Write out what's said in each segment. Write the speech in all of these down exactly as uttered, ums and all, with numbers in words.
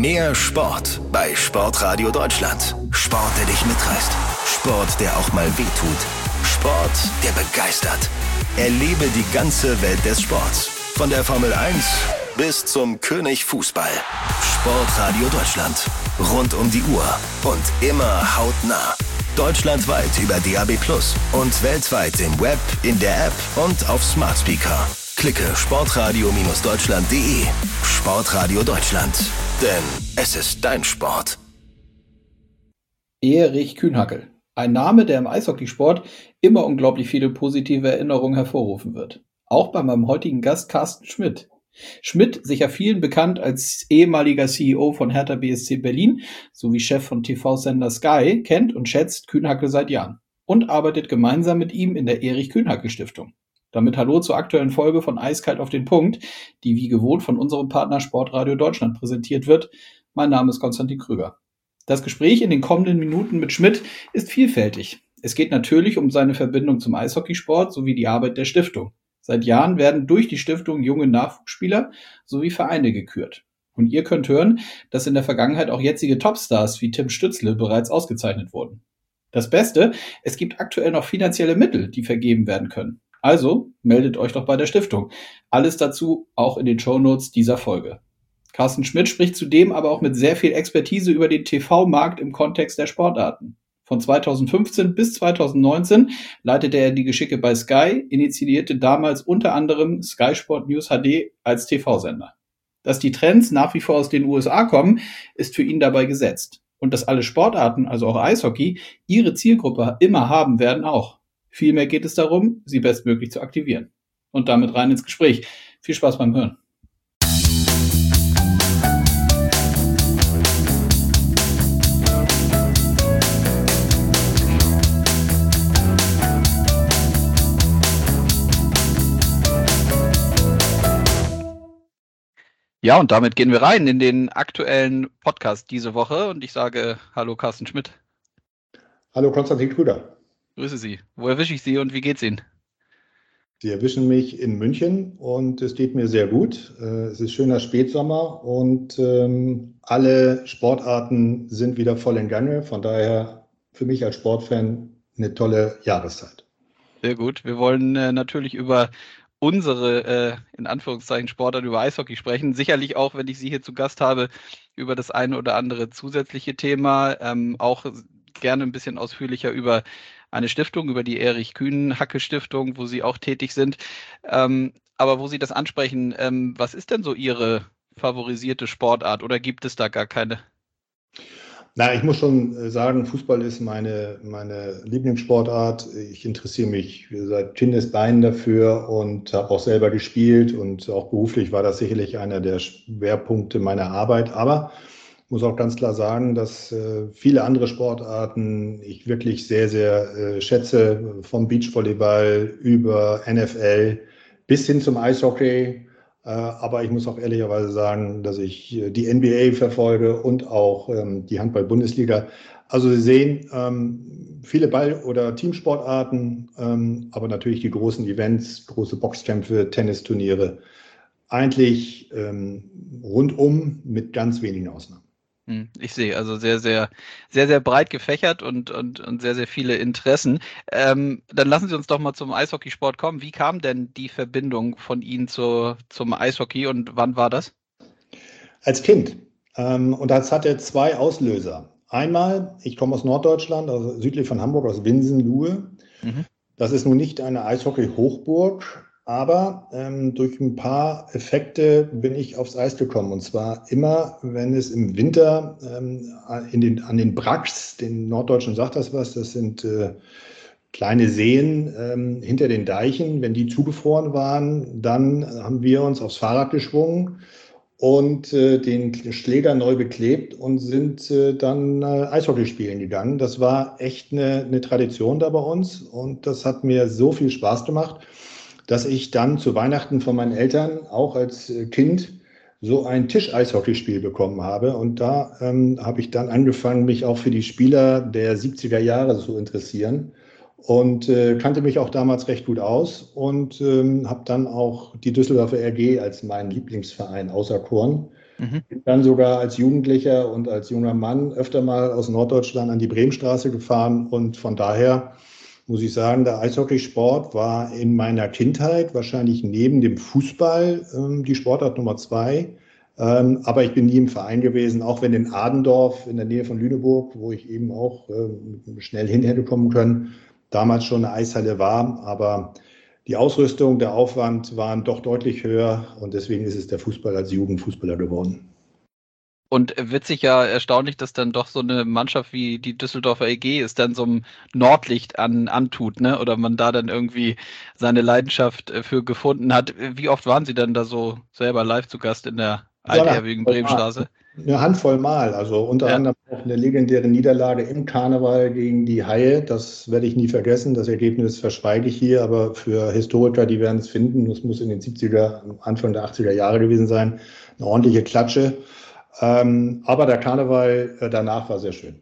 Mehr Sport bei Sportradio Deutschland. Sport, der dich mitreißt. Sport, der auch mal wehtut. Sport, der begeistert. Erlebe die ganze Welt des Sports. Von der Formel eins bis zum König Fußball. Sportradio Deutschland. Rund um die Uhr und immer hautnah. Deutschlandweit über D A B plus und weltweit im Web, in der App und auf Smart Speaker. Klicke sportradio Deutschland punkt de. Sportradio Deutschland. Denn es ist dein Sport. Erich Kühnhackel. Ein Name, der im Eishockeysport immer unglaublich viele positive Erinnerungen hervorrufen wird. Auch bei meinem heutigen Gast Carsten Schmidt. Schmidt, sicher vielen bekannt als ehemaliger C E O von Hertha B S C Berlin sowie Chef von T V-Sender Sky, kennt und schätzt Kühnhackel seit Jahren und arbeitet gemeinsam mit ihm in der Erich Kühnhackel Stiftung. Damit hallo zur aktuellen Folge von Eiskalt auf den Punkt, die wie gewohnt von unserem Partner Sportradio Deutschland präsentiert wird. Mein Name ist Konstantin Krüger. Das Gespräch in den kommenden Minuten mit Schmidt ist vielfältig. Es geht natürlich um seine Verbindung zum Eishockeysport sowie die Arbeit der Stiftung. Seit Jahren werden durch die Stiftung junge Nachwuchsspieler sowie Vereine gekürt. Und ihr könnt hören, dass in der Vergangenheit auch jetzige Topstars wie Tim Stützle bereits ausgezeichnet wurden. Das Beste, es gibt aktuell noch finanzielle Mittel, die vergeben werden können. Also meldet euch doch bei der Stiftung. Alles dazu auch in den Shownotes dieser Folge. Carsten Schmidt spricht zudem aber auch mit sehr viel Expertise über den T V-Markt im Kontext der Sportarten. Von zweitausendfünfzehn bis zweitausendneunzehn leitete er die Geschicke bei Sky, initiierte damals unter anderem Sky Sport News H D als T V-Sender. Dass die Trends nach wie vor aus den U S A kommen, ist für ihn dabei gesetzt. Und dass alle Sportarten, also auch Eishockey, ihre Zielgruppe immer haben werden auch. Vielmehr geht es darum, sie bestmöglich zu aktivieren. Und damit rein ins Gespräch. Viel Spaß beim Hören. Ja, und damit gehen wir rein in den aktuellen Podcast diese Woche. Und ich sage hallo Carsten Schmidt. Hallo Konstantin Krüger. Grüße Sie. Wo erwische ich Sie und wie geht's Ihnen? Sie erwischen mich in München und es geht mir sehr gut. Es ist schöner Spätsommer und ähm, alle Sportarten sind wieder voll in Gange. Von daher für mich als Sportfan eine tolle Jahreszeit. Sehr gut. Wir wollen äh, natürlich über unsere, äh, in Anführungszeichen, Sportart, über Eishockey sprechen. Sicherlich auch, wenn ich Sie hier zu Gast habe, über das eine oder andere zusätzliche Thema. Ähm, auch gerne ein bisschen ausführlicher über eine Stiftung, über die Erich Kühnhackel Stiftung, wo Sie auch tätig sind. Ähm, aber wo Sie das ansprechen, ähm, was ist denn so Ihre favorisierte Sportart oder gibt es da gar keine? Na, ich muss schon sagen, Fußball ist meine, meine Lieblingssportart. Ich interessiere mich seit Kindesbeinen dafür und habe auch selber gespielt und auch beruflich war das sicherlich einer der Schwerpunkte meiner Arbeit. Aber ich muss auch ganz klar sagen, dass äh, viele andere Sportarten ich wirklich sehr, sehr äh, schätze, vom Beachvolleyball über N F L bis hin zum Eishockey. Aber ich muss auch ehrlicherweise sagen, dass ich die N B A verfolge und auch ähm, die Handball-Bundesliga. Also Sie sehen ähm, viele Ball- oder Teamsportarten, ähm, aber natürlich die großen Events, große Boxkämpfe, Tennisturniere. Eigentlich ähm, rundum mit ganz wenigen Ausnahmen. Ich sehe, also sehr, sehr, sehr, sehr breit gefächert und, und, und sehr, sehr viele Interessen. Ähm, dann lassen Sie uns doch mal zum Eishockeysport kommen. Wie kam denn die Verbindung von Ihnen zu, zum Eishockey und wann war das? Als Kind. Ähm, und das hatte zwei Auslöser. Einmal, ich komme aus Norddeutschland, also südlich von Hamburg, aus Winsen-Luhe. Mhm. Das ist nun nicht eine Eishockey-Hochburg. Aber ähm, durch ein paar Effekte bin ich aufs Eis gekommen. Und zwar immer, wenn es im Winter ähm, in den, an den Bracks, den Norddeutschen sagt das was, das sind äh, kleine Seen ähm, hinter den Deichen. Wenn die zugefroren waren, dann haben wir uns aufs Fahrrad geschwungen und äh, den Schläger neu beklebt und sind äh, dann äh, Eishockey spielen gegangen. Das war echt eine, eine Tradition da bei uns und das hat mir so viel Spaß gemacht, dass ich dann zu Weihnachten von meinen Eltern auch als Kind so ein Tisch-Eishockeyspiel bekommen habe. Und da ähm, habe ich dann angefangen, mich auch für die Spieler der siebziger Jahre zu interessieren und äh, kannte mich auch damals recht gut aus und ähm, habe dann auch die Düsseldorfer R G als meinen Lieblingsverein auserkoren. Mhm. Bin dann sogar als Jugendlicher und als junger Mann öfter mal aus Norddeutschland an die Bremenstraße gefahren. Und von daher muss ich sagen, der Eishockeysport war in meiner Kindheit wahrscheinlich neben dem Fußball ähm, die Sportart Nummer zwei. Ähm, aber ich bin nie im Verein gewesen, auch wenn in Adendorf in der Nähe von Lüneburg, wo ich eben auch ähm, schnell hin hätte kommen können, damals schon eine Eishalle war. Aber die Ausrüstung, der Aufwand waren doch deutlich höher und deswegen ist es der Fußball als Jugendfußballer geworden. Und witzig, ja, erstaunlich, dass dann doch so eine Mannschaft wie die Düsseldorfer E G es dann so ein Nordlicht an, antut, ne? Oder man da dann irgendwie seine Leidenschaft äh, für gefunden hat. Wie oft waren Sie denn da so selber live zu Gast in der altehrwürdigen Bremenstraße? Eine Handvoll Mal, also unter ja. anderem auch eine legendäre Niederlage im Karneval gegen die Haie. Das werde ich nie vergessen. Das Ergebnis verschweige ich hier, aber für Historiker, die werden es finden. Das muss in den siebziger, Anfang der achtziger Jahre gewesen sein. Eine ordentliche Klatsche. Ähm, aber der Karneval äh, danach war sehr schön.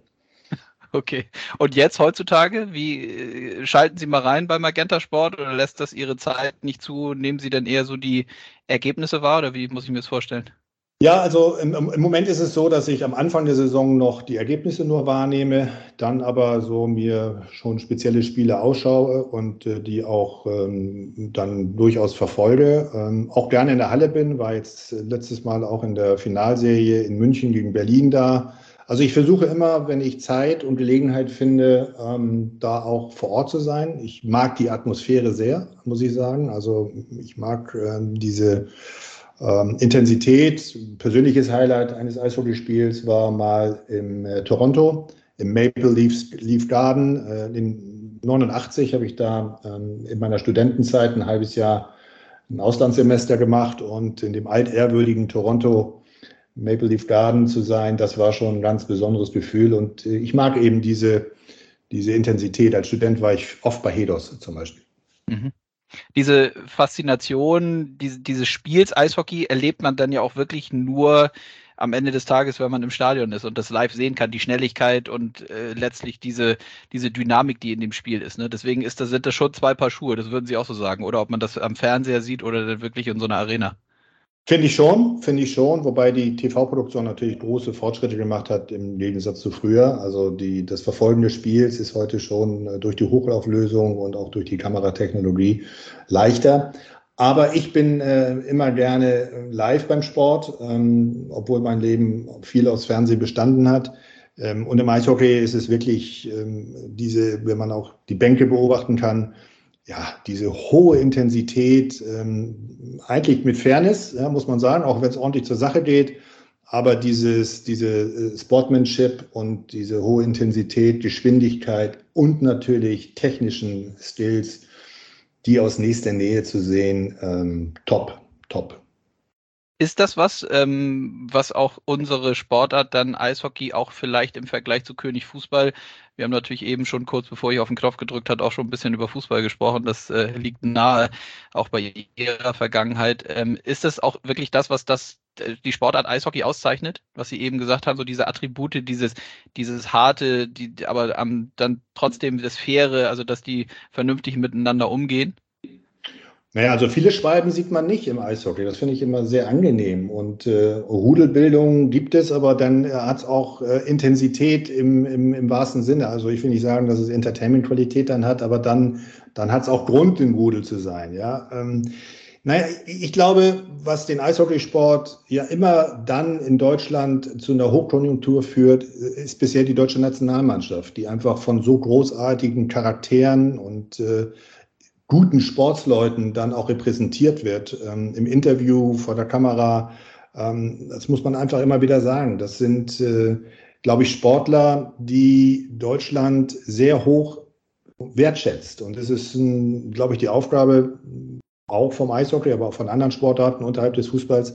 Okay. Und jetzt heutzutage, wie äh, schalten Sie mal rein bei Magenta Sport oder lässt das Ihre Zeit nicht zu? Nehmen Sie denn eher so die Ergebnisse wahr oder wie muss ich mir das vorstellen? Ja, also im, im Moment ist es so, dass ich am Anfang der Saison noch die Ergebnisse nur wahrnehme, dann aber so mir schon spezielle Spiele ausschaue und äh, die auch ähm, dann durchaus verfolge. Ähm, auch gerne in der Halle bin, war jetzt letztes Mal auch in der Finalserie in München gegen Berlin da. Also ich versuche immer, wenn ich Zeit und Gelegenheit finde, ähm, da auch vor Ort zu sein. Ich mag die Atmosphäre sehr, muss ich sagen. Also ich mag ähm, diese Ähm, Intensität. Persönliches Highlight eines Eishockeyspiels war mal im äh, Toronto, im Maple Leafs, Leaf Garden. Äh, in neunundachtzig habe ich da ähm, in meiner Studentenzeit ein halbes Jahr ein Auslandssemester gemacht und in dem altehrwürdigen Toronto Maple Leaf Garden zu sein, das war schon ein ganz besonderes Gefühl. Und äh, ich mag eben diese, diese Intensität. Als Student war ich oft bei Hedos zum Beispiel. Mhm. Diese Faszination diese, dieses Spiels Eishockey erlebt man dann ja auch wirklich nur am Ende des Tages, wenn man im Stadion ist und das live sehen kann, die Schnelligkeit und äh, letztlich diese, diese Dynamik, die in dem Spiel ist. Ne? Deswegen ist das, sind das schon zwei Paar Schuhe, das würden Sie auch so sagen. Oder ob man das am Fernseher sieht oder dann wirklich in so einer Arena. Finde ich schon, finde ich schon, wobei die T V-Produktion natürlich große Fortschritte gemacht hat im Gegensatz zu früher. Also die, das Verfolgen des Spiels ist heute schon durch die Hochlauflösung und auch durch die Kameratechnologie leichter. Aber ich bin äh, immer gerne live beim Sport, ähm, obwohl mein Leben viel aus Fernsehen bestanden hat. Ähm, und im Eishockey ist es wirklich ähm, diese, wenn man auch die Bänke beobachten kann, ja, diese hohe Intensität, ähm, eigentlich mit Fairness, ja, muss man sagen, auch wenn es ordentlich zur Sache geht, aber dieses, diese Sportsmanship und diese hohe Intensität, Geschwindigkeit und natürlich technischen Skills, die aus nächster Nähe zu sehen, ähm, top, top. Ist das was, ähm, was auch unsere Sportart dann Eishockey auch vielleicht im Vergleich zu König Fußball, wir haben natürlich eben schon kurz bevor ich auf den Knopf gedrückt habe, auch schon ein bisschen über Fußball gesprochen, das äh, liegt nahe, auch bei Ihrer Vergangenheit. Ähm, ist das auch wirklich das, was das die Sportart Eishockey auszeichnet, was Sie eben gesagt haben, so diese Attribute, dieses, dieses harte, die, aber ähm, dann trotzdem das Faire, also dass die vernünftig miteinander umgehen? Naja, also viele Schwalben sieht man nicht im Eishockey. Das finde ich immer sehr angenehm. Und äh, Rudelbildung gibt es, aber dann äh, hat es auch äh, Intensität im, im, im wahrsten Sinne. Also ich will nicht sagen, dass es Entertainment-Qualität dann hat, aber dann, dann hat es auch Grund, im Rudel zu sein. Ja? Ähm, naja, ich glaube, was den Eishockeysport ja immer dann in Deutschland zu einer Hochkonjunktur führt, ist bisher die deutsche Nationalmannschaft, die einfach von so großartigen Charakteren und äh, guten Sportsleuten dann auch repräsentiert wird, ähm, im Interview, vor der Kamera. Ähm, das muss man einfach immer wieder sagen. Das sind, äh, glaube ich, Sportler, die Deutschland sehr hoch wertschätzt. Und es ist, glaube ich, die Aufgabe auch vom Eishockey, aber auch von anderen Sportarten unterhalb des Fußballs,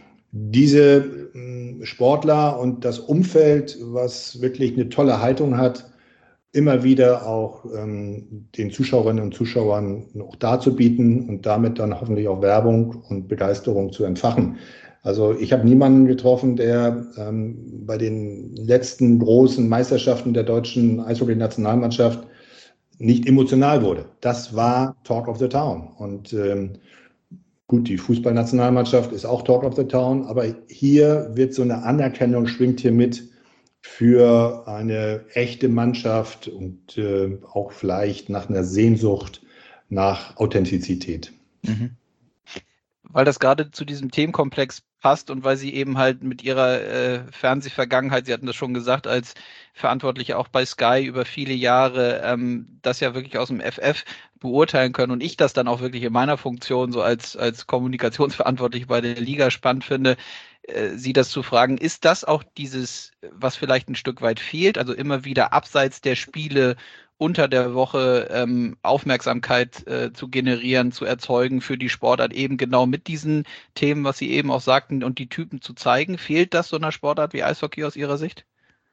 diese äh, Sportler und das Umfeld, was wirklich eine tolle Haltung hat, immer wieder auch ähm, den Zuschauerinnen und Zuschauern noch darzubieten und damit dann hoffentlich auch Werbung und Begeisterung zu entfachen. Also ich habe niemanden getroffen, der ähm, bei den letzten großen Meisterschaften der deutschen Eishockey-Nationalmannschaft nicht emotional wurde. Das war Talk of the Town. Und ähm, Gut, die Fußballnationalmannschaft ist auch Talk of the Town, aber hier wird so eine Anerkennung, schwingt hier mit für eine echte Mannschaft und äh, auch vielleicht nach einer Sehnsucht nach Authentizität. Mhm. Weil das gerade zu diesem Themenkomplex passt und weil Sie eben halt mit Ihrer äh, Fernsehvergangenheit, Sie hatten das schon gesagt, als Verantwortliche auch bei Sky über viele Jahre, ähm, das ja wirklich aus dem F F beurteilen können und ich das dann auch wirklich in meiner Funktion so als, als Kommunikationsverantwortlich bei der Liga spannend finde, äh, Sie das zu fragen, ist das auch dieses, was vielleicht ein Stück weit fehlt, also immer wieder abseits der Spiele unter der Woche ähm, Aufmerksamkeit äh, zu generieren, zu erzeugen für die Sportart, eben genau mit diesen Themen, was Sie eben auch sagten, und die Typen zu zeigen. Fehlt das so einer Sportart wie Eishockey aus Ihrer Sicht?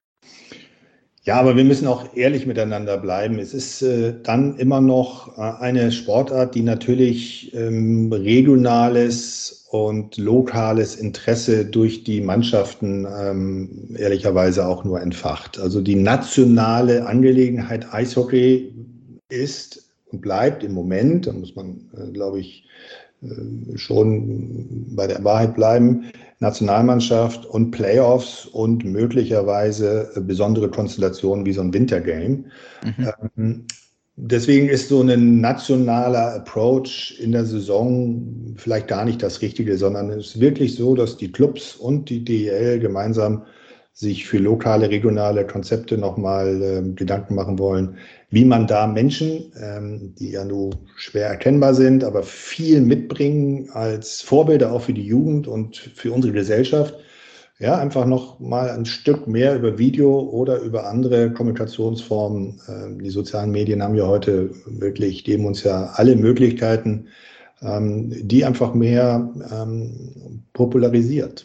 Ja, aber wir müssen auch ehrlich miteinander bleiben. Es ist äh, dann immer noch äh, eine Sportart, die natürlich ähm, regionales und lokales Interesse durch die Mannschaften ähm, ehrlicherweise auch nur entfacht. Also die nationale Angelegenheit Eishockey ist und bleibt im Moment, da muss man, äh, glaube ich, äh, schon bei der Wahrheit bleiben, Nationalmannschaft und Playoffs und möglicherweise besondere Konstellationen wie so ein Wintergame. Mhm. Ähm, deswegen ist so ein nationaler Approach in der Saison vielleicht gar nicht das Richtige, sondern es ist wirklich so, dass die Clubs und die D E L gemeinsam sich für lokale, regionale Konzepte nochmal äh, Gedanken machen wollen, wie man da Menschen, ähm, die ja nur schwer erkennbar sind, aber viel mitbringen als Vorbilder auch für die Jugend und für unsere Gesellschaft, ja, einfach noch mal ein Stück mehr über Video oder über andere Kommunikationsformen. Ähm, die sozialen Medien haben ja heute wirklich, geben uns ja alle Möglichkeiten, ähm, die einfach mehr ähm, popularisiert.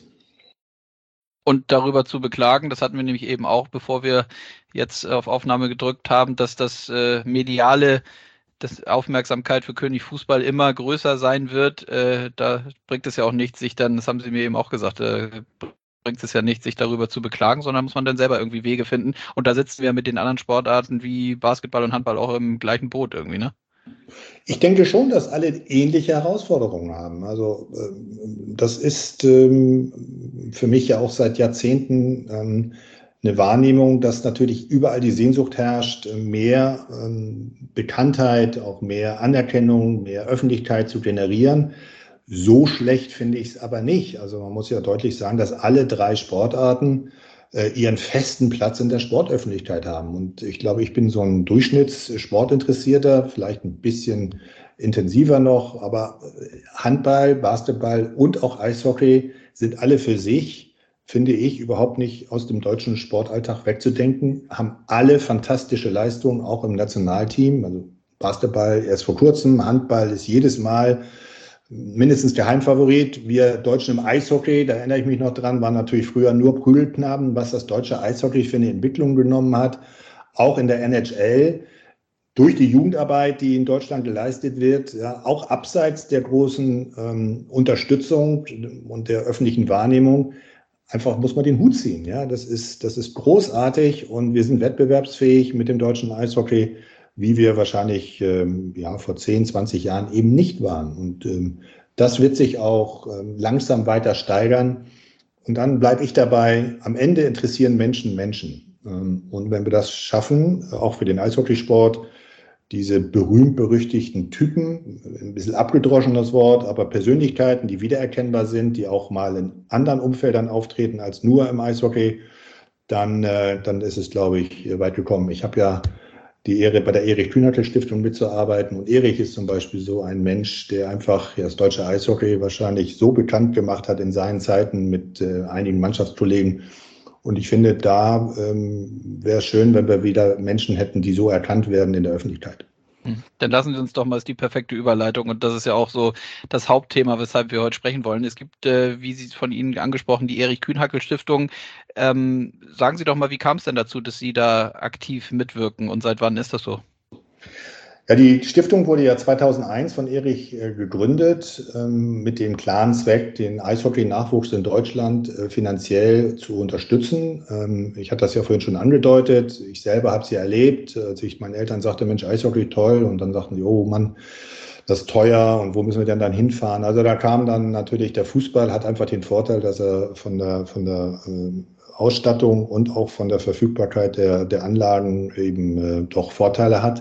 Und darüber zu beklagen, das hatten wir nämlich eben auch, bevor wir jetzt auf Aufnahme gedrückt haben, dass das äh, mediale, das Aufmerksamkeit für König Fußball immer größer sein wird. Äh, da bringt es ja auch nichts, sich dann, das haben Sie mir eben auch gesagt, äh, bringt es ja nicht, sich darüber zu beklagen, sondern muss man dann selber irgendwie Wege finden. Und da sitzen wir mit den anderen Sportarten wie Basketball und Handball auch im gleichen Boot irgendwie, ne? Ich denke schon, dass alle ähnliche Herausforderungen haben. Also das ist für mich ja auch seit Jahrzehnten eine Wahrnehmung, dass natürlich überall die Sehnsucht herrscht, mehr Bekanntheit, auch mehr Anerkennung, mehr Öffentlichkeit zu generieren. So schlecht finde ich es aber nicht. Also man muss ja deutlich sagen, dass alle drei Sportarten ihren festen Platz in der Sportöffentlichkeit haben. Und ich glaube, ich bin so ein Durchschnittssportinteressierter, vielleicht ein bisschen intensiver noch, aber Handball, Basketball und auch Eishockey sind alle für sich, finde ich, überhaupt nicht aus dem deutschen Sportalltag wegzudenken, haben alle fantastische Leistungen, auch im Nationalteam. Also Basketball erst vor kurzem, Handball ist jedes Mal mindestens der Heimfavorit. Wir Deutschen im Eishockey, da erinnere ich mich noch dran, waren natürlich früher nur Prügelknaben, was das deutsche Eishockey für eine Entwicklung genommen hat. Auch in der N H L, durch die Jugendarbeit, die in Deutschland geleistet wird, ja, auch abseits der großen ähm, Unterstützung und der öffentlichen Wahrnehmung, einfach muss man den Hut ziehen. Ja, das ist, das ist großartig und wir sind wettbewerbsfähig mit dem deutschen Eishockey, wie wir wahrscheinlich ähm, ja, vor zehn, zwanzig Jahren eben nicht waren. Und ähm, das wird sich auch ähm, langsam weiter steigern. Und dann bleibe ich dabei, am Ende interessieren Menschen Menschen. Ähm, und wenn wir das schaffen, auch für den Eishockeysport, diese berühmt-berüchtigten Typen, ein bisschen abgedroschen das Wort, aber Persönlichkeiten, die wiedererkennbar sind, die auch mal in anderen Umfeldern auftreten als nur im Eishockey, dann, äh, dann ist es, glaube ich, weit gekommen. Ich habe ja die Ehre, bei der Erich-Kühnhackl-Stiftung mitzuarbeiten. Und Erich ist zum Beispiel so ein Mensch, der einfach ja, das deutsche Eishockey wahrscheinlich so bekannt gemacht hat in seinen Zeiten mit äh, einigen Mannschaftskollegen. Und ich finde, da ähm, wäre es schön, wenn wir wieder Menschen hätten, die so erkannt werden in der Öffentlichkeit. Dann lassen Sie uns doch mal, ist die perfekte Überleitung und das ist ja auch so das Hauptthema, weshalb wir heute sprechen wollen. Es gibt, äh, wie Sie es von Ihnen angesprochen, die Erich-Kühnhackl-Stiftung. Ähm, sagen Sie doch mal, wie kam es denn dazu, dass Sie da aktiv mitwirken und seit wann ist das so? Ja, die Stiftung wurde ja zweitausendeins von Erich äh, gegründet, ähm, mit dem klaren Zweck, den Eishockey-Nachwuchs in Deutschland äh, finanziell zu unterstützen. Ähm, ich hatte das ja vorhin schon angedeutet. Ich selber habe es ja erlebt, als ich meinen Eltern sagte, Mensch, Eishockey toll. Und dann sagten sie, oh Mann, das ist teuer und wo müssen wir denn dann hinfahren? Also da kam dann natürlich, der Fußball hat einfach den Vorteil, dass er von der, von der äh, Ausstattung und auch von der Verfügbarkeit der, der Anlagen eben äh, doch Vorteile hat.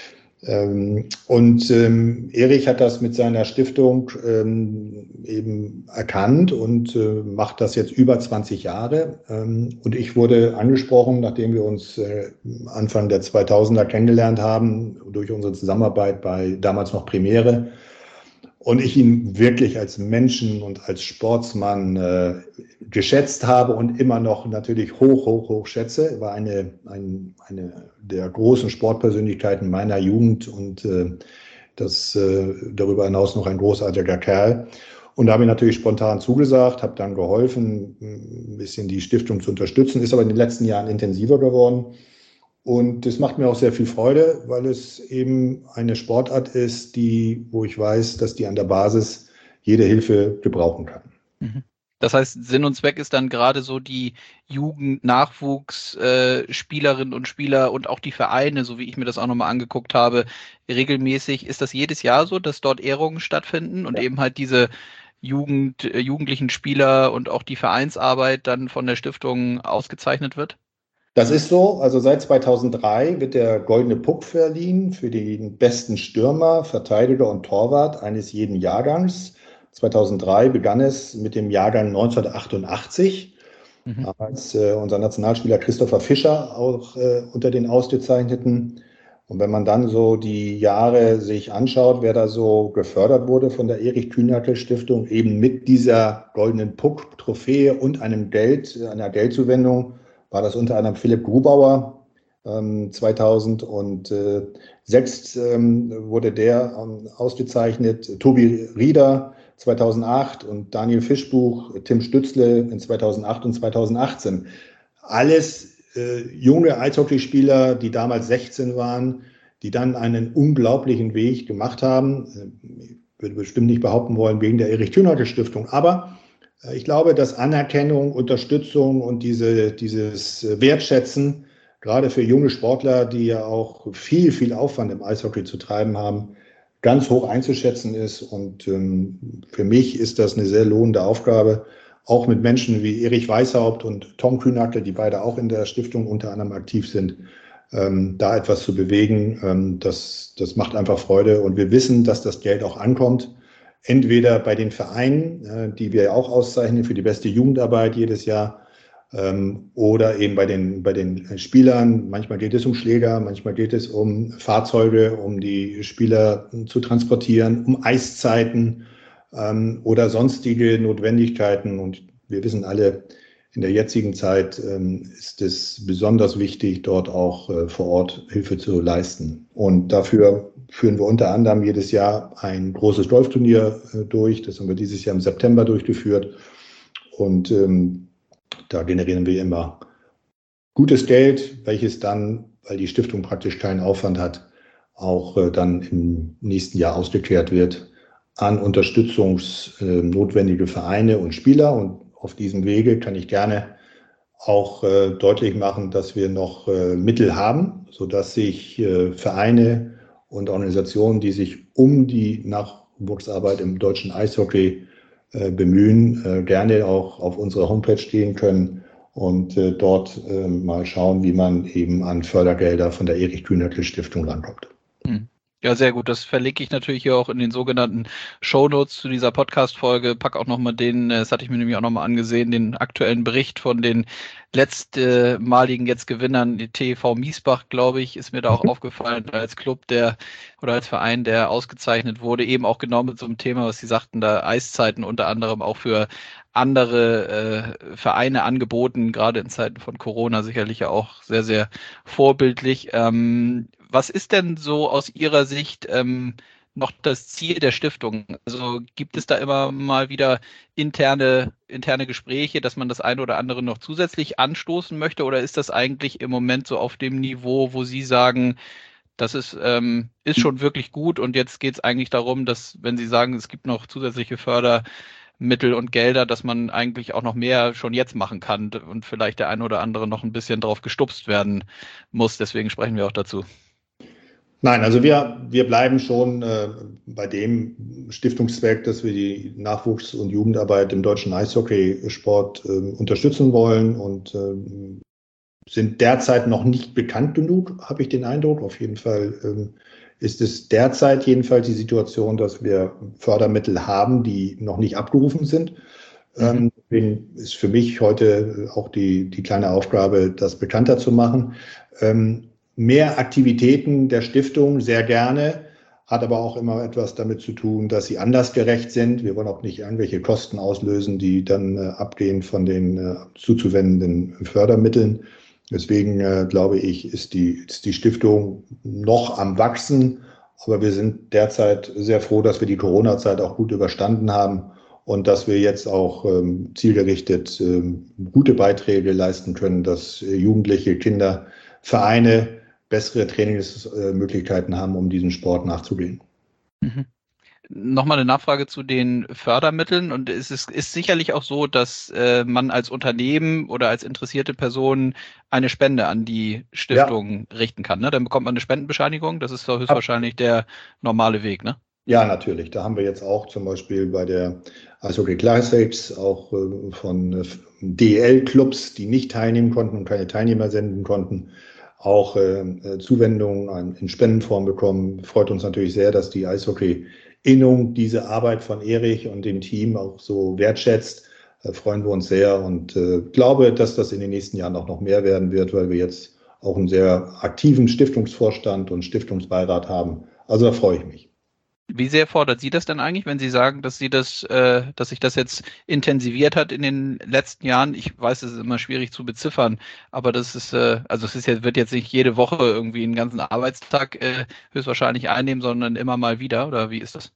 Ähm, und ähm, Erich hat das mit seiner Stiftung ähm, eben erkannt und äh, macht das jetzt über zwanzig Jahre. Ähm, und ich wurde angesprochen, nachdem wir uns äh, Anfang der zweitausender kennengelernt haben, durch unsere Zusammenarbeit bei damals noch Premiere. Und ich ihn wirklich als Menschen und als Sportsmann äh, geschätzt habe und immer noch natürlich hoch, hoch, hoch schätze. Er war eine, ein, eine der großen Sportpersönlichkeiten meiner Jugend und äh, das äh, darüber hinaus noch ein großartiger Kerl. Und da habe ich natürlich spontan zugesagt, habe dann geholfen, ein bisschen die Stiftung zu unterstützen, ist aber in den letzten Jahren intensiver geworden. Und das macht mir auch sehr viel Freude, weil es eben eine Sportart ist, die, wo ich weiß, dass die an der Basis jede Hilfe gebrauchen kann. Das heißt, Sinn und Zweck ist dann gerade so die Jugend-, Nachwuchs-, äh, Spielerinnen und Spieler und auch die Vereine, so wie ich mir das auch nochmal angeguckt habe, regelmäßig. Ist das jedes Jahr so, dass dort Ehrungen stattfinden und ja. eben halt diese Jugend, äh, jugendlichen Spieler und auch die Vereinsarbeit dann von der Stiftung ausgezeichnet wird? Das ist so. Also seit zweitausenddrei wird der Goldene Puck verliehen für den besten Stürmer, Verteidiger und Torwart eines jeden Jahrgangs. zweitausenddrei begann es mit dem Jahrgang neunzehnhundertachtundachtzig, mhm. als äh, unser Nationalspieler Christopher Fischer auch äh, unter den Ausgezeichneten. Und wenn man dann so die Jahre sich anschaut, wer da so gefördert wurde von der Erich-Kühnhackl-Stiftung, eben mit dieser Goldenen Puck-Trophäe und einem Geld, einer Geldzuwendung, war das unter anderem Philipp Grubauer. Ähm, zweitausendsechs ähm, wurde der ähm, ausgezeichnet, Tobi Rieder zweitausendacht und Daniel Fischbuch, Tim Stützle in zweitausendacht und zweitausendachtzehn. Alles äh, junge Eishockeyspieler, die damals sechzehn waren, die dann einen unglaublichen Weg gemacht haben. Ich würde bestimmt nicht behaupten wollen, wegen der Erich-Kühnhackl-Stiftung, aber ich glaube, dass Anerkennung, Unterstützung und diese, dieses Wertschätzen, gerade für junge Sportler, die ja auch viel, viel Aufwand im Eishockey zu treiben haben, ganz hoch einzuschätzen ist. Und ähm, für mich ist das eine sehr lohnende Aufgabe, auch mit Menschen wie Erich Weishaupt und Tom Kühnhackl, die beide auch in der Stiftung unter anderem aktiv sind, ähm, da etwas zu bewegen. Ähm, das, das macht einfach Freude. Und wir wissen, dass das Geld auch ankommt. Entweder bei den Vereinen, die wir auch auszeichnen für die beste Jugendarbeit jedes Jahr, oder eben bei den, bei den Spielern. Manchmal geht es um Schläger, manchmal geht es um Fahrzeuge, um die Spieler zu transportieren, um Eiszeiten oder sonstige Notwendigkeiten. Und wir wissen alle, in der jetzigen Zeit ist es besonders wichtig, dort auch vor Ort Hilfe zu leisten. Und dafür führen wir unter anderem jedes Jahr ein großes Golfturnier äh, durch. Das haben wir dieses Jahr im September durchgeführt. Und ähm, da generieren wir immer gutes Geld, welches dann, weil die Stiftung praktisch keinen Aufwand hat, auch äh, dann im nächsten Jahr ausgekehrt wird an unterstützungsnotwendige äh, Vereine und Spieler. Und auf diesem Wege kann ich gerne auch äh, deutlich machen, dass wir noch äh, Mittel haben, sodass sich äh, Vereine und Organisationen, die sich um die Nachwuchsarbeit im deutschen Eishockey äh, bemühen, äh, gerne auch auf unserer Homepage gehen können und äh, dort äh, mal schauen, wie man eben an Fördergelder von der Erich-Kühnhackl-Stiftung rankommt. Mhm. Ja, sehr gut. Das verlinke ich natürlich hier auch in den sogenannten Shownotes zu dieser Podcast-Folge. Pack auch nochmal den, das hatte ich mir nämlich auch nochmal angesehen, den aktuellen Bericht von den letztmaligen jetzt Gewinnern, die T V Miesbach, glaube ich, ist mir da auch mhm. aufgefallen, als Club, der oder als Verein, der ausgezeichnet wurde, eben auch genau mit so einem Thema, was Sie sagten, da Eiszeiten unter anderem auch für andere äh, Vereine angeboten, gerade in Zeiten von Corona sicherlich ja auch sehr, sehr vorbildlich. Ähm, was ist denn so aus Ihrer Sicht ähm, noch das Ziel der Stiftung? Also gibt es da immer mal wieder interne, interne Gespräche, dass man das eine oder andere noch zusätzlich anstoßen möchte? Oder ist das eigentlich im Moment so auf dem Niveau, wo Sie sagen, das ist, ähm, ist schon wirklich gut und jetzt geht es eigentlich darum, dass, wenn Sie sagen, es gibt noch zusätzliche Fördermittel und Gelder, dass man eigentlich auch noch mehr schon jetzt machen kann und vielleicht der eine oder andere noch ein bisschen drauf gestupst werden muss. Deswegen sprechen wir auch dazu. Nein, also wir, wir bleiben schon äh, bei dem Stiftungszweck, dass wir die Nachwuchs- und Jugendarbeit im deutschen Eishockeysport äh, unterstützen wollen und äh, sind derzeit noch nicht bekannt genug, habe ich den Eindruck. Auf jeden Fall ähm, ist es derzeit jedenfalls die Situation, dass wir Fördermittel haben, die noch nicht abgerufen sind. Mhm. Ähm, deswegen ist für mich heute auch die, die kleine Aufgabe, das bekannter zu machen. Ähm, mehr Aktivitäten der Stiftung, sehr gerne, hat aber auch immer etwas damit zu tun, dass sie anlassgerecht sind. Wir wollen auch nicht irgendwelche Kosten auslösen, die dann äh, abgehen von den äh, zuzuwendenden Fördermitteln. Deswegen äh, glaube ich, ist die, ist die Stiftung noch am Wachsen. Aber wir sind derzeit sehr froh, dass wir die Corona-Zeit auch gut überstanden haben und dass wir jetzt auch ähm, zielgerichtet ähm, gute Beiträge leisten können, dass äh, Jugendliche, Kinder, Vereine bessere Trainingsmöglichkeiten haben, um diesem Sport nachzugehen. Mhm. Nochmal eine Nachfrage zu den Fördermitteln. Und es ist, ist sicherlich auch so, dass äh, man als Unternehmen oder als interessierte Person eine Spende an die Stiftung ja. richten kann. Ne? Dann bekommt man eine Spendenbescheinigung. Das ist doch höchstwahrscheinlich der normale Weg, ne? Ja, natürlich. Da haben wir jetzt auch zum Beispiel bei der Eishockey Classics auch äh, von äh, D E L-Clubs, die nicht teilnehmen konnten und keine Teilnehmer senden konnten, auch äh, Zuwendungen an, in Spendenform bekommen. Freut uns natürlich sehr, dass die Eishockey-Innung diese Arbeit von Erich und dem Team auch so wertschätzt. Äh, freuen wir uns sehr und äh, glaube, dass das in den nächsten Jahren auch noch mehr werden wird, weil wir jetzt auch einen sehr aktiven Stiftungsvorstand und Stiftungsbeirat haben. Also da freue ich mich. Wie sehr fordert Sie das denn eigentlich, wenn Sie sagen, dass Sie das, äh, dass sich das jetzt intensiviert hat in den letzten Jahren? Ich weiß, es ist immer schwierig zu beziffern, aber das ist, äh, also es ist jetzt, wird jetzt nicht jede Woche irgendwie einen ganzen Arbeitstag äh, höchstwahrscheinlich einnehmen, sondern immer mal wieder, oder wie ist das?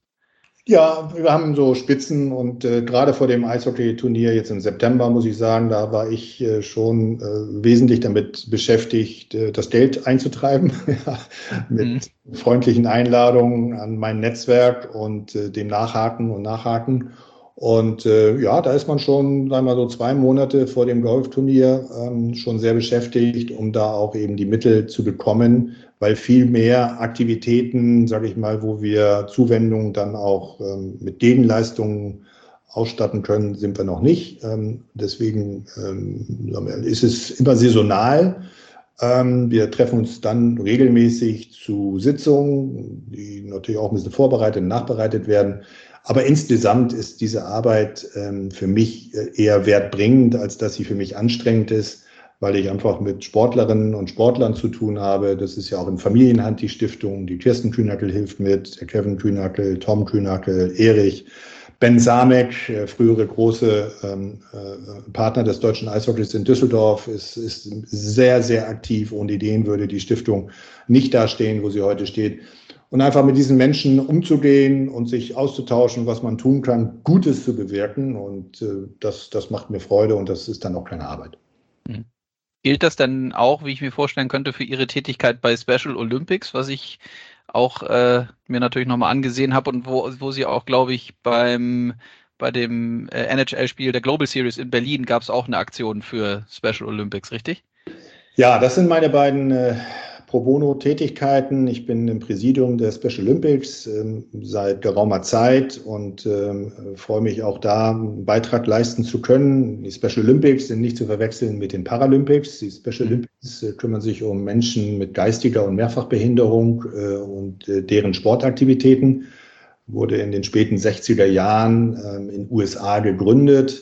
Ja, wir haben so Spitzen und äh, gerade vor dem Eishockey-Turnier jetzt im September, muss ich sagen, da war ich äh, schon äh, wesentlich damit beschäftigt, äh, das Geld einzutreiben, ja, mit mhm. freundlichen Einladungen an mein Netzwerk und äh, dem Nachhaken und Nachhaken. Und äh, ja, da ist man schon, sagen wir mal so zwei Monate vor dem Golfturnier ähm, schon sehr beschäftigt, um da auch eben die Mittel zu bekommen, weil viel mehr Aktivitäten, sage ich mal, wo wir Zuwendungen dann auch ähm, mit Gegenleistungen ausstatten können, sind wir noch nicht. Ähm, deswegen ähm, ist es immer saisonal. Ähm, wir treffen uns dann regelmäßig zu Sitzungen, die natürlich auch ein bisschen vorbereitet und nachbereitet werden. Aber insgesamt ist diese Arbeit ähm, für mich eher wertbringend, als dass sie für mich anstrengend ist, weil ich einfach mit Sportlerinnen und Sportlern zu tun habe. Das ist ja auch in Familienhand die Stiftung. Die Kirsten Kühnackel hilft mit, der Kevin Kühnackel, Tom Kühnackel, Erich, Ben Samek, frühere große ähm, äh, Partner des deutschen Eishockeys in Düsseldorf, ist, ist sehr, sehr aktiv. Ohne den würde die Stiftung nicht dastehen, wo sie heute steht. Und einfach mit diesen Menschen umzugehen und sich auszutauschen, was man tun kann, Gutes zu bewirken. Und äh, das, das macht mir Freude und das ist dann auch keine Arbeit. Mhm. Gilt das denn auch, wie ich mir vorstellen könnte, für Ihre Tätigkeit bei Special Olympics, was ich auch äh, mir natürlich nochmal angesehen habe und wo, wo Sie auch, glaube ich, beim bei dem äh, N H L-Spiel der Global Series in Berlin gab es auch eine Aktion für Special Olympics, richtig? Ja, das sind meine beiden äh, Pro-Bono-Tätigkeiten. Ich bin im Präsidium der Special Olympics ähm, seit geraumer Zeit und ähm, freue mich auch da, einen Beitrag leisten zu können. Die Special Olympics sind nicht zu verwechseln mit den Paralympics. Die Special Olympics äh, kümmern sich um Menschen mit geistiger und Mehrfachbehinderung äh, und äh, deren Sportaktivitäten. Wurde in den späten sechziger Jahren ähm, in den U S A gegründet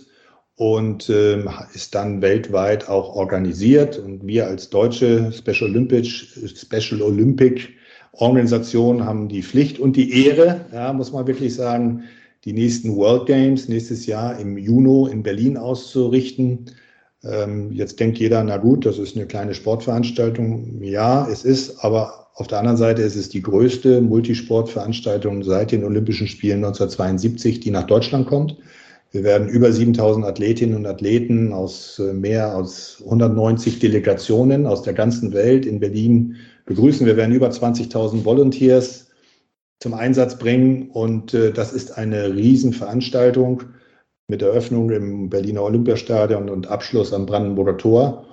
und ähm, ist dann weltweit auch organisiert. Und wir als deutsche Special Olympic, Special Olympic Organisation haben die Pflicht und die Ehre, ja, muss man wirklich sagen, die nächsten World Games nächstes Jahr im Juni in Berlin auszurichten. Ähm, jetzt denkt jeder, na gut, das ist eine kleine Sportveranstaltung. Ja, es ist, aber auf der anderen Seite ist es die größte Multisportveranstaltung seit den Olympischen Spielen neunzehnhundertzweiundsiebzig, die nach Deutschland kommt. Wir werden über siebentausend Athletinnen und Athleten aus mehr als hundertneunzig Delegationen aus der ganzen Welt in Berlin begrüßen. Wir werden über zwanzigtausend Volunteers zum Einsatz bringen und äh, das ist eine Riesenveranstaltung mit Eröffnung im Berliner Olympiastadion und Abschluss am Brandenburger Tor.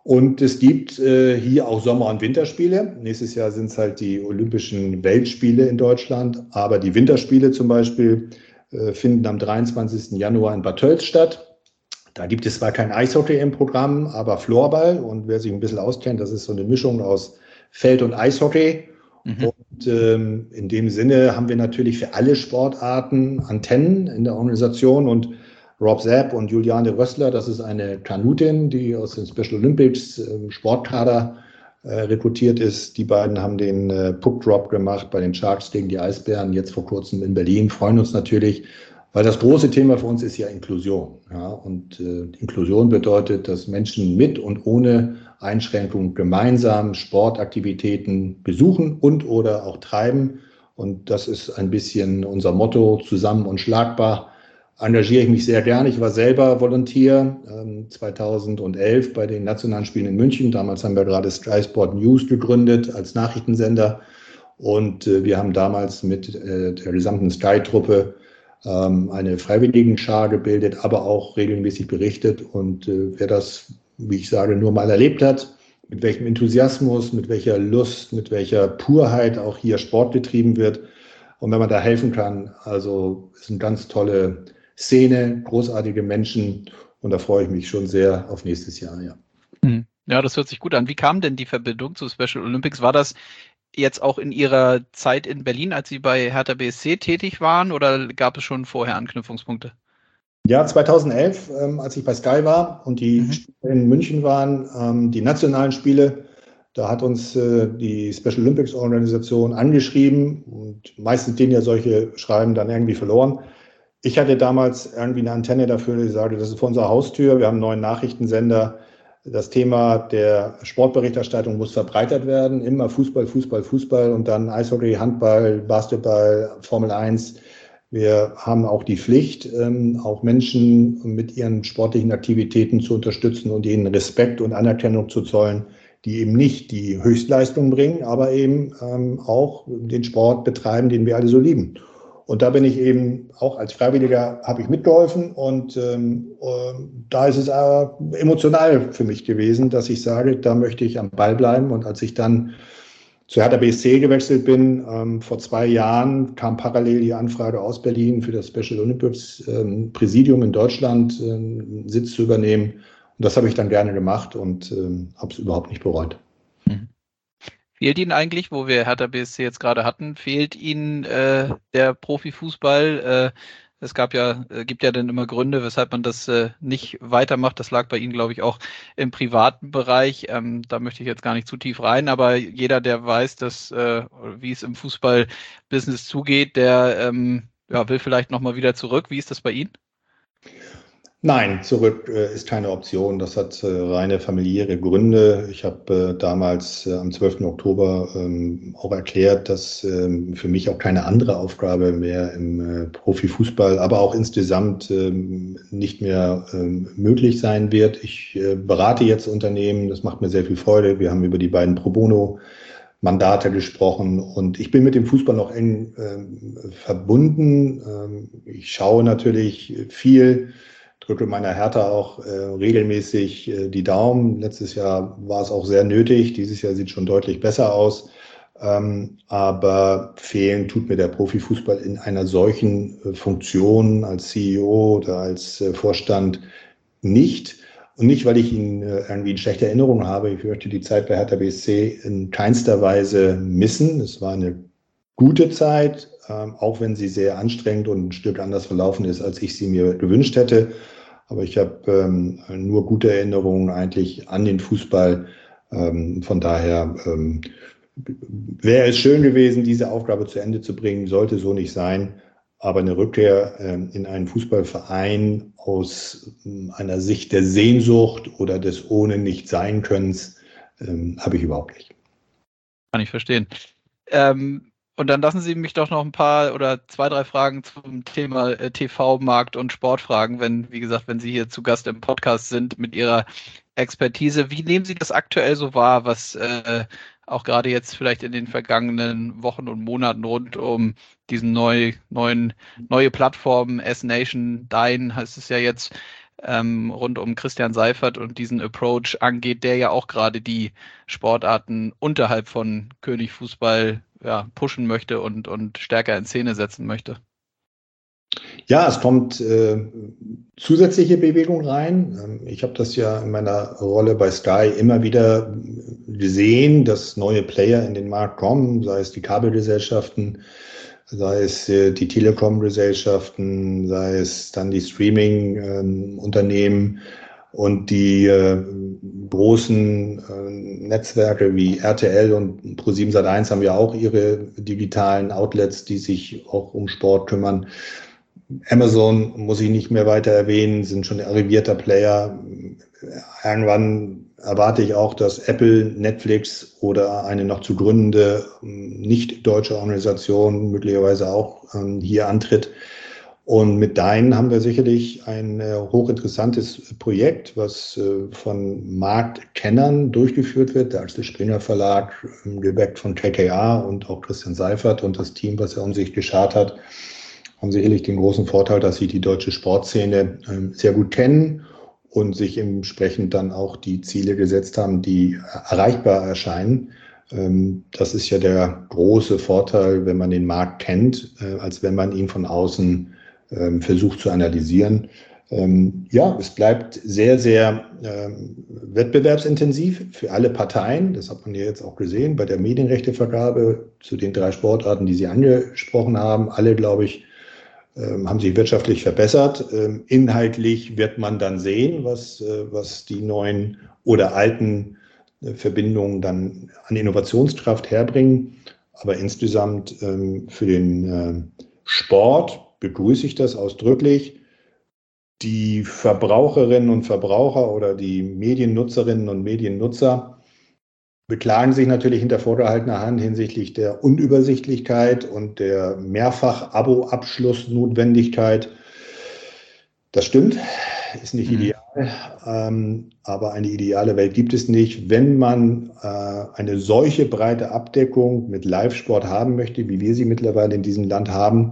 Und es gibt äh, hier auch Sommer- und Winterspiele. Nächstes Jahr sind es halt die Olympischen Weltspiele in Deutschland. Aber die Winterspiele zum Beispiel äh, finden am dreiundzwanzigsten Januar in Bad Tölz statt. Da gibt es zwar kein Eishockey im Programm, aber Floorball. Und wer sich ein bisschen auskennt, das ist so eine Mischung aus Feld- und Eishockey. Mhm. Und ähm, in dem Sinne haben wir natürlich für alle Sportarten Antennen in der Organisation. Und Rob Zapp und Juliane Rössler, das ist eine Kanutin, die aus den Special Olympics äh, Sportkader äh, rekrutiert ist. Die beiden haben den äh, Puck Drop gemacht bei den Sharks gegen die Eisbären, jetzt vor kurzem in Berlin. Freuen uns natürlich, weil das große Thema für uns ist ja Inklusion. Ja? Und äh, Inklusion bedeutet, dass Menschen mit und ohne Einschränkung gemeinsam Sportaktivitäten besuchen und oder auch treiben. Und das ist ein bisschen unser Motto, zusammen und schlagbar. Engagiere ich mich sehr gerne. Ich war selber Volontier ähm, zweitausendelf bei den Nationalen Spielen in München. Damals haben wir gerade Sky Sport News gegründet als Nachrichtensender. Und äh, wir haben damals mit äh, der gesamten Sky-Truppe ähm, eine Freiwilligenschar gebildet, aber auch regelmäßig berichtet. Und äh, wer das, wie ich sage, nur mal erlebt hat, mit welchem Enthusiasmus, mit welcher Lust, mit welcher Purheit auch hier Sport betrieben wird. Und wenn man da helfen kann, also ist eine ganz tolle Szene, großartige Menschen und da freue ich mich schon sehr auf nächstes Jahr. Ja, ja, das hört sich gut an. Wie kam denn die Verbindung zu Special Olympics? War das jetzt auch in Ihrer Zeit in Berlin, als Sie bei Hertha B S C tätig waren oder gab es schon vorher Anknüpfungspunkte? Ja, zweitausendelf, ähm, als ich bei Sky war und die mhm. Spiele in München waren, ähm, die nationalen Spiele, da hat uns äh, die Special Olympics Organisation angeschrieben und meistens gehen ja solche Schreiben dann irgendwie verloren. Ich hatte damals irgendwie eine Antenne dafür, die sagte, das ist vor unserer Haustür, wir haben einen neuen Nachrichtensender. Das Thema der Sportberichterstattung muss verbreitert werden. Immer Fußball, Fußball, Fußball und dann Eishockey, Handball, Basketball, Formel eins. Wir haben auch die Pflicht, auch Menschen mit ihren sportlichen Aktivitäten zu unterstützen und ihnen Respekt und Anerkennung zu zollen, die eben nicht die Höchstleistung bringen, aber eben auch den Sport betreiben, den wir alle so lieben. Und da bin ich eben auch als Freiwilliger, habe ich mitgeholfen und ähm, äh, da ist es äh, emotional für mich gewesen, dass ich sage, da möchte ich am Ball bleiben. Und als ich dann zu Hertha B S C gewechselt bin, ähm, vor zwei Jahren kam parallel die Anfrage aus Berlin für das Special Olympics ähm, Präsidium in Deutschland, ähm, Sitz zu übernehmen. Und das habe ich dann gerne gemacht und ähm, habe es überhaupt nicht bereut. Mhm. Fehlt Ihnen eigentlich, wo wir Hertha B S C jetzt gerade hatten, fehlt Ihnen äh, der Profifußball? Äh, es gab ja, äh, gibt ja dann immer Gründe, weshalb man das äh, nicht weitermacht. Das lag bei Ihnen, glaube ich, auch im privaten Bereich. Ähm, da möchte ich jetzt gar nicht zu tief rein, aber jeder, der weiß, dass äh, wie es im Fußballbusiness zugeht, der ähm, ja, will vielleicht nochmal wieder zurück. Wie ist das bei Ihnen? Nein, zurück äh, ist keine Option. Das hat äh, reine familiäre Gründe. Ich habe äh, damals äh, am zwölften Oktober ähm, auch erklärt, dass ähm, für mich auch keine andere Aufgabe mehr im äh, Profifußball, aber auch insgesamt ähm, nicht mehr ähm, möglich sein wird. Ich äh, berate jetzt Unternehmen, das macht mir sehr viel Freude. Wir haben über die beiden Pro Bono Mandate gesprochen und ich bin mit dem Fußball noch eng äh, verbunden. Ähm, ich schaue natürlich viel, drücke meiner Hertha auch äh, regelmäßig äh, die Daumen. Letztes Jahr war es auch sehr nötig. Dieses Jahr sieht schon deutlich besser aus. Ähm, aber fehlen tut mir der Profifußball in einer solchen äh, Funktion als C E O oder als äh, Vorstand nicht. Und nicht, weil ich ihn äh, irgendwie in schlechter Erinnerung habe. Ich möchte die Zeit bei Hertha B S C in keinster Weise missen. Es war eine gute Zeit, ähm, auch wenn sie sehr anstrengend und ein Stück anders verlaufen ist, als ich sie mir gewünscht hätte. Aber ich habe ähm, nur gute Erinnerungen eigentlich an den Fußball. Ähm, von daher ähm, wäre es schön gewesen, diese Aufgabe zu Ende zu bringen. Sollte so nicht sein. Aber eine Rückkehr ähm, in einen Fußballverein aus ähm, einer Sicht der Sehnsucht oder des ohne Nicht-Sein-Könnens ähm, habe ich überhaupt nicht. Kann ich verstehen. Ähm Und dann lassen Sie mich doch noch ein paar oder zwei, drei Fragen zum Thema äh, T V-Markt und Sport fragen, wenn, wie gesagt, wenn Sie hier zu Gast im Podcast sind mit Ihrer Expertise. Wie nehmen Sie das aktuell so wahr, was äh, auch gerade jetzt vielleicht in den vergangenen Wochen und Monaten rund um diesen neu, neuen, neue Plattform S-Nation, Dine heißt es ja jetzt, ähm, rund um Christian Seifert und diesen Approach angeht, der ja auch gerade die Sportarten unterhalb von König Fußball ja, pushen möchte und, und stärker in Szene setzen möchte. Ja, es kommt äh, zusätzliche Bewegung rein. Ähm, ich habe das ja in meiner Rolle bei Sky immer wieder gesehen, dass neue Player in den Markt kommen, sei es die Kabelgesellschaften, sei es äh, die Telekom-Gesellschaften, sei es dann die Streaming-Unternehmen ähm, und die äh, großen äh, Netzwerke wie R T L und ProSieben Sat eins haben ja auch ihre digitalen Outlets, die sich auch um Sport kümmern. Amazon muss ich nicht mehr weiter erwähnen, sind schon ein arrivierter Player. Irgendwann erwarte ich auch, dass Apple, Netflix oder eine noch zu gründende nicht deutsche Organisation möglicherweise auch hier antritt. Und mit Dein haben wir sicherlich ein hochinteressantes Projekt, was von Marktkennern durchgeführt wird. Der Axel Springer Verlag, gebackt von K K A und auch Christian Seifert und das Team, was er um sich geschart hat, haben sicherlich den großen Vorteil, dass sie die deutsche Sportszene äh, sehr gut kennen und sich entsprechend dann auch die Ziele gesetzt haben, die erreichbar erscheinen. Ähm, das ist ja der große Vorteil, wenn man den Markt kennt, äh, als wenn man ihn von außen äh, versucht zu analysieren. Ähm, ja, es bleibt sehr, sehr äh, wettbewerbsintensiv für alle Parteien. Das hat man ja jetzt auch gesehen bei der Medienrechtevergabe zu den drei Sportarten, die Sie angesprochen haben. Alle, glaube ich, haben sich wirtschaftlich verbessert. Inhaltlich wird man dann sehen, was, was die neuen oder alten Verbindungen dann an Innovationskraft herbringen. Aber insgesamt für den Sport begrüße ich das ausdrücklich. Die Verbraucherinnen und Verbraucher oder die Mediennutzerinnen und Mediennutzer beklagen sich natürlich hinter vorgehaltener Hand hinsichtlich der Unübersichtlichkeit und der Mehrfach-Abo-Abschlussnotwendigkeit. Das stimmt, ist nicht mhm. ideal, ähm, aber eine ideale Welt gibt es nicht. Wenn man äh, eine solche breite Abdeckung mit Live-Sport haben möchte, wie wir sie mittlerweile in diesem Land haben,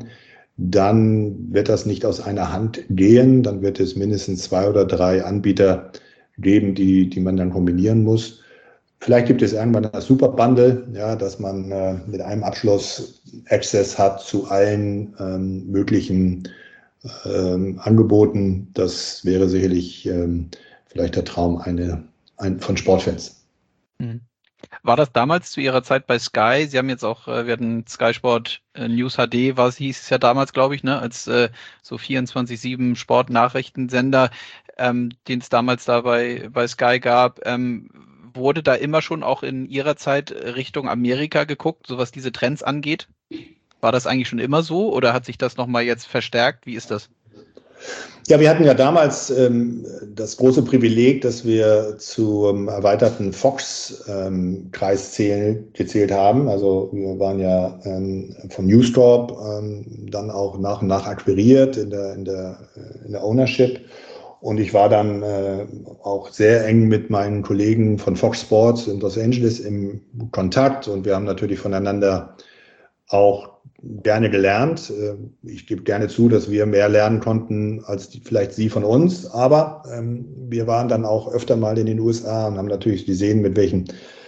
dann wird das nicht aus einer Hand gehen. Dann wird es mindestens zwei oder drei Anbieter geben, die, die man dann kombinieren muss. Vielleicht gibt es irgendwann das Super Bundle, ja, dass man äh, mit einem Abschluss Access hat zu allen ähm, möglichen ähm, Angeboten. Das wäre sicherlich ähm, vielleicht der Traum eine, ein, von Sportfans. Mhm. War das damals zu Ihrer Zeit bei Sky? Sie haben jetzt auch, wir hatten Sky Sport äh, News H D, was hieß es ja damals, glaube ich, ne, als äh, so vierundzwanzig sieben Sport-Nachrichtensender, ähm, den es damals da bei, bei Sky gab. Ähm, wurde da immer schon auch in Ihrer Zeit Richtung Amerika geguckt, so was diese Trends angeht? War das eigentlich schon immer so oder hat sich das nochmal jetzt verstärkt? Wie ist das? Ja, wir hatten ja damals ähm, das große Privileg, dass wir zum erweiterten Fox-Kreis ähm, gezählt haben. Also wir waren ja ähm, von News Corp ähm, dann auch nach und nach akquiriert in der, in der, in der Ownership. Und ich war dann äh, auch sehr eng mit meinen Kollegen von Fox Sports in Los Angeles im Kontakt. Und wir haben natürlich voneinander auch gerne gelernt. Ich gebe gerne zu, dass wir mehr lernen konnten als die, vielleicht Sie von uns. Aber ähm, wir waren dann auch öfter mal in den U S A und haben natürlich gesehen, mit welchem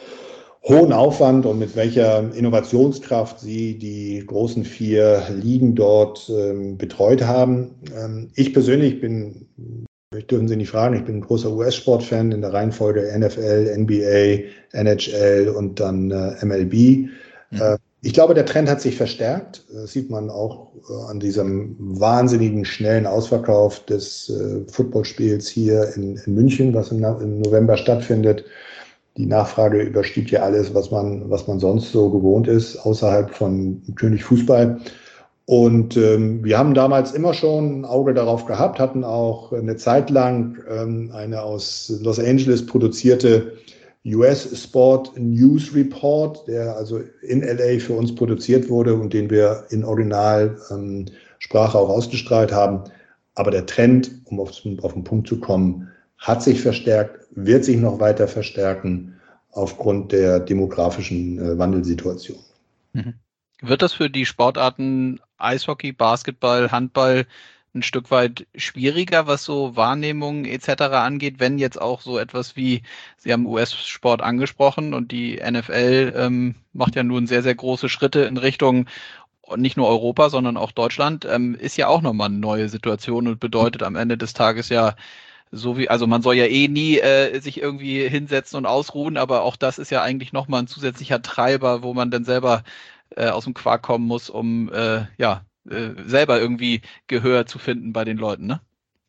hohen Aufwand und mit welcher Innovationskraft Sie die großen vier Ligen dort ähm, betreut haben. Ähm, ich persönlich bin, vielleicht dürfen Sie nicht fragen, ich bin ein großer U S-Sport-Fan in der Reihenfolge N F L, N B A, N H L und dann äh, M L B. Mhm. Äh, Ich glaube, der Trend hat sich verstärkt. Das sieht man auch an diesem wahnsinnigen schnellen Ausverkauf des äh, Footballspiels hier in, in München, was im, im November stattfindet. Die Nachfrage überstieg ja alles, was man, was man sonst so gewohnt ist, außerhalb von König Fußball. Und ähm, wir haben damals immer schon ein Auge darauf gehabt, hatten auch eine Zeit lang ähm, eine aus Los Angeles produzierte U S Sport News Report, der also in L A für uns produziert wurde und den wir in Originalsprache ähm, auch ausgestrahlt haben. Aber der Trend, um auf, auf den Punkt zu kommen, hat sich verstärkt, wird sich noch weiter verstärken aufgrund der demografischen äh, Wandelsituation. Mhm. Wird das für die Sportarten Eishockey, Basketball, Handball ein Stück weit schwieriger, was so Wahrnehmung et cetera angeht, wenn jetzt auch so etwas wie, Sie haben U S-Sport angesprochen und die N F L ähm, macht ja nun sehr, sehr große Schritte in Richtung nicht nur Europa, sondern auch Deutschland, ähm, ist ja auch nochmal eine neue Situation und bedeutet am Ende des Tages ja, so wie, also man soll ja eh nie äh, sich irgendwie hinsetzen und ausruhen, aber auch das ist ja eigentlich nochmal ein zusätzlicher Treiber, wo man dann selber äh, aus dem Quark kommen muss, um äh, ja äh, selber irgendwie Gehör zu finden bei den Leuten, ne?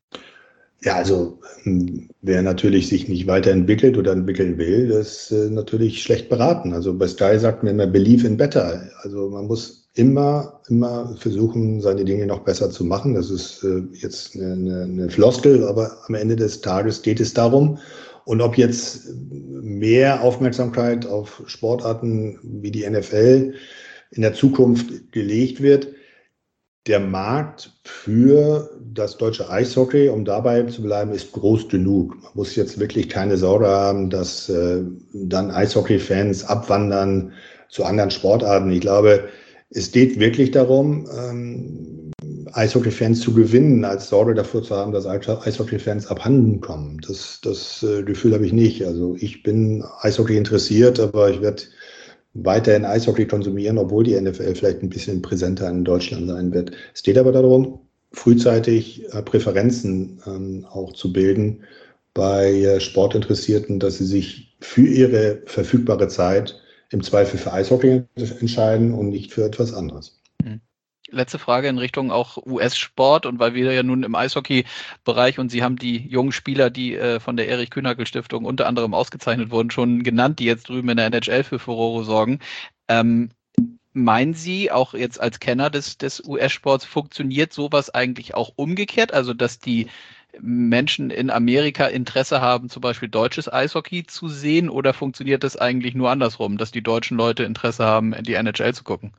Ja, also ähm, wer natürlich sich nicht weiterentwickelt oder entwickeln will, das ist äh, natürlich schlecht beraten. Also bei Sky sagt man immer Believe in better. Also man muss immer, immer versuchen, seine Dinge noch besser zu machen. Das ist äh, jetzt eine, eine, eine Floskel, aber am Ende des Tages geht es darum. Und ob jetzt mehr Aufmerksamkeit auf Sportarten wie die N F L in der Zukunft gelegt wird, der Markt für das deutsche Eishockey, um dabei zu bleiben, ist groß genug. Man muss jetzt wirklich keine Sorge haben, dass äh, dann Eishockey-Fans abwandern zu anderen Sportarten. Ich glaube, es geht wirklich darum, ähm, Eishockey-Fans zu gewinnen, als Sorge dafür zu haben, dass Eishockey-Fans abhanden kommen. Das, das äh, Gefühl habe ich nicht. Also ich bin Eishockey interessiert, aber ich werde weiterhin Eishockey konsumieren, obwohl die N F L vielleicht ein bisschen präsenter in Deutschland sein wird. Es geht aber darum, frühzeitig äh, Präferenzen ähm, auch zu bilden bei äh, Sportinteressierten, dass sie sich für ihre verfügbare Zeit im Zweifel für Eishockey entscheiden und nicht für etwas anderes. Letzte Frage in Richtung auch U S-Sport und weil wir ja nun im Eishockey-Bereich und Sie haben die jungen Spieler, die äh, von der Erich-Kühnhackl-Stiftung unter anderem ausgezeichnet wurden, schon genannt, die jetzt drüben in der N H L für Furore sorgen. Ähm, meinen Sie, auch jetzt als Kenner des, des U S-Sports, funktioniert sowas eigentlich auch umgekehrt? Also, dass die Menschen in Amerika Interesse haben, zum Beispiel deutsches Eishockey zu sehen oder funktioniert das eigentlich nur andersrum, dass die deutschen Leute Interesse haben, in die N H L zu gucken?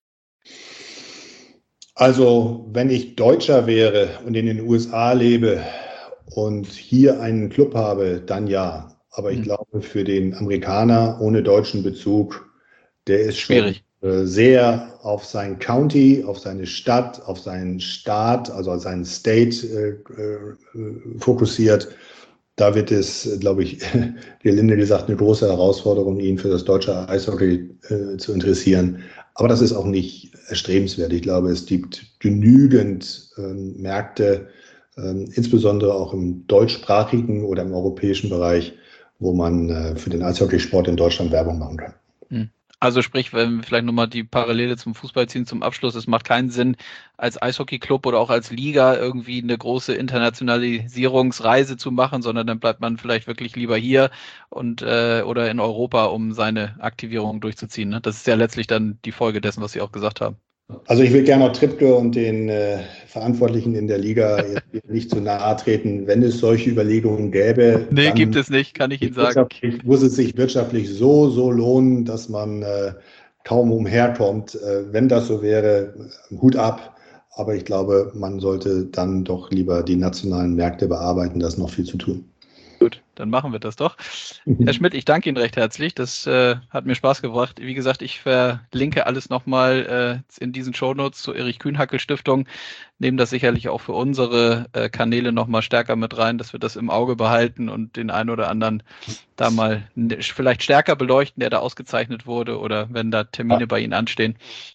Also, wenn ich Deutscher wäre und in den U S A lebe und hier einen Club habe, dann ja. Aber ich mhm. glaube, für den Amerikaner ohne deutschen Bezug, der ist schwierig. Schon sehr auf sein County, auf seine Stadt, auf seinen Staat, also auf seinen State äh, äh, fokussiert. Da wird es, glaube ich, gelinde gesagt, eine große Herausforderung, ihn für das deutsche Eishockey äh, zu interessieren. Aber das ist auch nicht erstrebenswert. Ich glaube, es gibt genügend ähm, Märkte, ähm, insbesondere auch im deutschsprachigen oder im europäischen Bereich, wo man äh, für den Eishockeysport in Deutschland Werbung machen kann. Also sprich, wenn wir vielleicht nochmal die Parallele zum Fußball ziehen zum Abschluss, es macht keinen Sinn, als Eishockeyclub oder auch als Liga irgendwie eine große Internationalisierungsreise zu machen, sondern dann bleibt man vielleicht wirklich lieber hier und äh, oder in Europa, um seine Aktivierung durchzuziehen. Ne? Das ist ja letztlich dann die Folge dessen, was Sie auch gesagt haben. Also ich will gerne auch Tripke und den äh, Verantwortlichen in der Liga nicht zu nahe treten. Wenn es solche Überlegungen gäbe, nee, dann gibt es nicht, kann ich Ihnen sagen. Muss es sich wirtschaftlich so, so lohnen, dass man äh, kaum umherkommt. Äh, wenn das so wäre, Hut ab. Aber ich glaube, man sollte dann doch lieber die nationalen Märkte bearbeiten. Da ist noch viel zu tun. Gut, dann machen wir das doch. Herr Schmidt, ich danke Ihnen recht herzlich. Das äh, hat mir Spaß gebracht. Wie gesagt, ich verlinke alles nochmal äh, in diesen Shownotes zur Erich-Kühnhackl-Stiftung. Nehmen das sicherlich auch für unsere äh, Kanäle nochmal stärker mit rein, dass wir das im Auge behalten und den einen oder anderen da mal vielleicht stärker beleuchten, der da ausgezeichnet wurde oder wenn da Termine bei Ihnen anstehen.